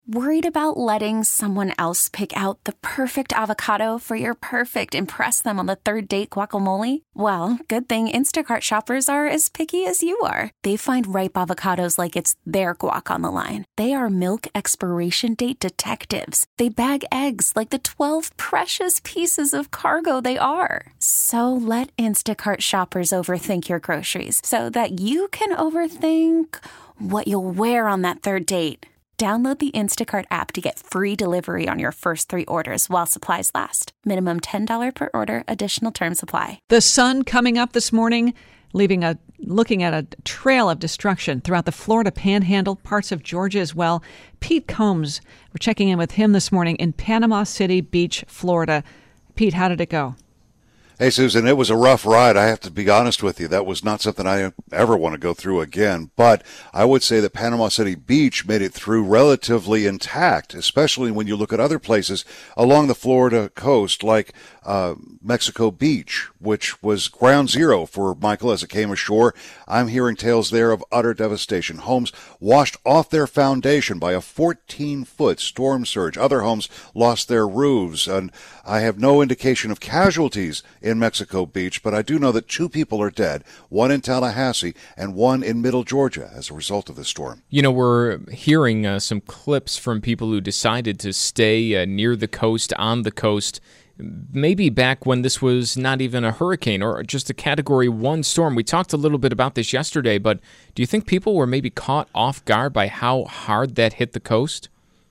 Worried about letting someone else pick out the perfect avocado for your perfect impress them on the third date guacamole? Well, good thing Instacart shoppers are as picky as you are. They find ripe avocados like it's their guac on the line. They are milk expiration date detectives. They bag eggs like the 12 precious pieces of cargo they are. So let Instacart shoppers overthink your groceries so that you can overthink what you'll wear on that third date. Download the Instacart app to get free delivery on your first 3 orders while supplies last. Minimum $10 per order. Additional terms apply. The sun coming up this morning, looking at a trail of destruction throughout the Florida Panhandle, parts of Georgia as well. Pete Combs, we're checking in with him this morning in Panama City Beach, Florida. Pete, how did it go? Hey, Susan, it was a rough ride. I have to be honest with you. That was not something I ever want to go through again. But I would say that Panama City Beach made it through relatively intact, especially when you look at other places along the Florida coast like Mexico Beach, which was ground zero for Michael as it came ashore. I'm hearing tales there of utter devastation. Homes washed off their foundation by a 14-foot storm surge. Other homes lost their roofs, and I have no indication of casualties in Mexico Beach, but I do know that 2 people are dead, one in Tallahassee and one in Middle Georgia as a result of the storm. You know, we're hearing some clips from people who decided to stay near the coast, on the coast, maybe back when this was not even a hurricane or just a Category 1 storm. We talked a little bit about this yesterday, but do you think people were maybe caught off guard by how hard that hit the coast?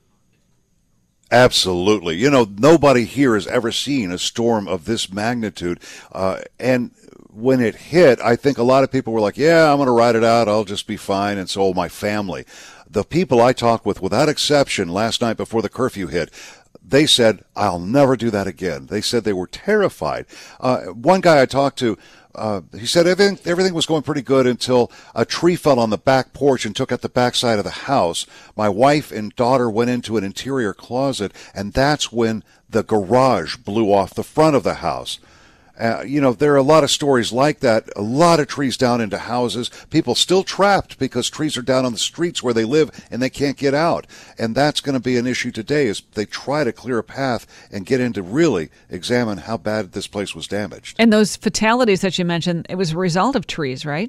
Absolutely. You know, nobody here has ever seen a storm of this magnitude. And when it hit, I think a lot of people were like, yeah, I'm going to ride it out. I'll just be fine. And so will my family. The people I talked with, without exception, last night before the curfew hit, they said, I'll never do that again. They said they were terrified. One guy I talked to, he said everything was going pretty good until a tree fell on the back porch and took out the backside of the house. My wife and daughter went into an interior closet, and that's when the garage blew off the front of the house. You know, there are a lot of stories like that, a lot of trees down into houses, people still trapped because trees are down on the streets where they live and they can't get out. And that's going to be an issue today as they try to clear a path and get in to really examine how bad this place was damaged. And those fatalities that you mentioned, it was a result of trees, right?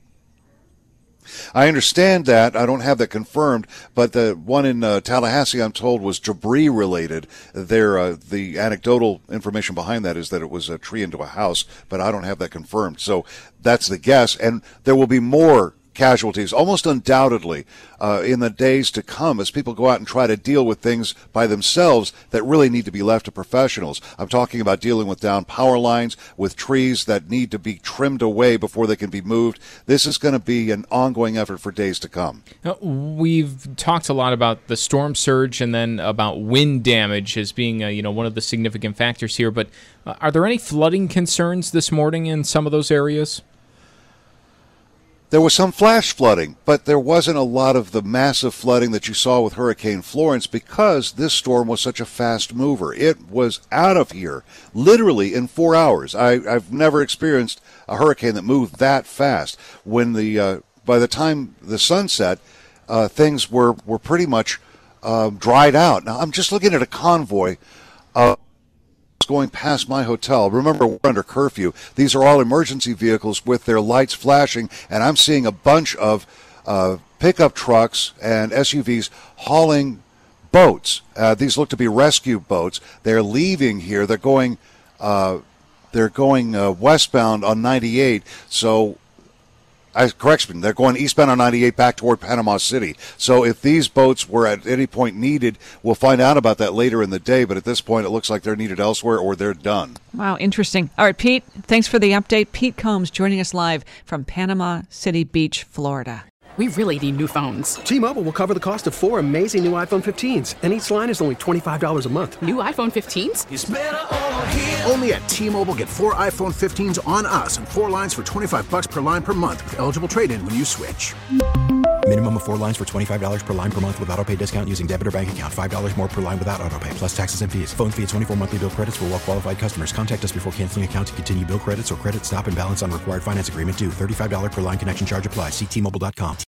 I understand that. I don't have that confirmed, but the one in Tallahassee, I'm told, was debris related. The anecdotal information behind that is that it was a tree into a house, but I don't have that confirmed. So that's the guess, and there will be more casualties, almost undoubtedly, in the days to come as people go out and try to deal with things by themselves that really need to be left to professionals. I'm talking about dealing with down power lines, with trees that need to be trimmed away before they can be moved. This is going to be an ongoing effort for days to come. We've talked a lot about the storm surge and then about wind damage as being one of the significant factors here, but are there any flooding concerns this morning in some of those areas? There was some flash flooding, but there wasn't a lot of the massive flooding that you saw with Hurricane Florence because this storm was such a fast mover. It was out of here literally in 4 hours. I've never experienced a hurricane that moved that fast. When by the time the sun set, things were pretty much dried out. Now, I'm just looking at a convoy going past my hotel. Remember, we're under curfew. These are all emergency vehicles with their lights flashing, and I'm seeing a bunch of pickup trucks and SUVs hauling boats. These look to be rescue boats. They're leaving here. They're going westbound on 98. So correction, they're going eastbound on 98 back toward Panama City. So if these boats were at any point needed, we'll find out about that later in the day. But at this point, it looks like they're needed elsewhere or they're done. Wow, interesting. All right, Pete, thanks for the update. Pete Combs joining us live from Panama City Beach, Florida. We really need new phones. T-Mobile will cover the cost of 4 amazing new iPhone 15s, and each line is only $25 a month. New iPhone 15s? It's better over here. Only at T-Mobile, get 4 iPhone 15s on us and 4 lines for $25 per line per month with eligible trade-in when you switch. Minimum of 4 lines for $25 per line per month with autopay discount using debit or bank account. $5 more per line without autopay, plus taxes and fees. Phone fee at 24 monthly bill credits for well-qualified customers. Contact us before canceling account to continue bill credits or credit stop and balance on required finance agreement due. $35 per line connection charge applies. See T-Mobile.com.